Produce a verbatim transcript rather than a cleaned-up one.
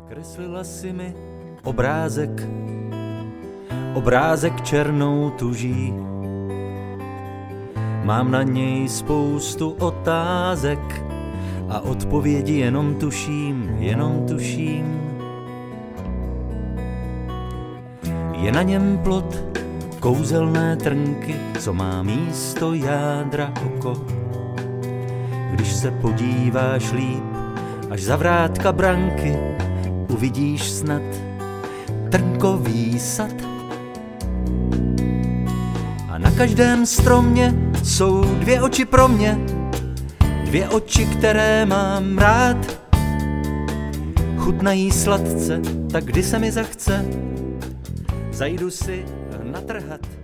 Nakreslila si mi obrázek, obrázek černou tuží. Mám na něj spoustu otázek a odpovědi jenom tuším, jenom tuším. Je na něm plot kouzelné trnky, co má místo jádra oko. Když se podíváš líp, až za vrátka branky, uvidíš snad trnkový sad. A na každém stromě jsou dvě oči pro mě, dvě oči, které mám rád. Chutnají sladce, tak kdy se mi zachce, zajdu si natrhat.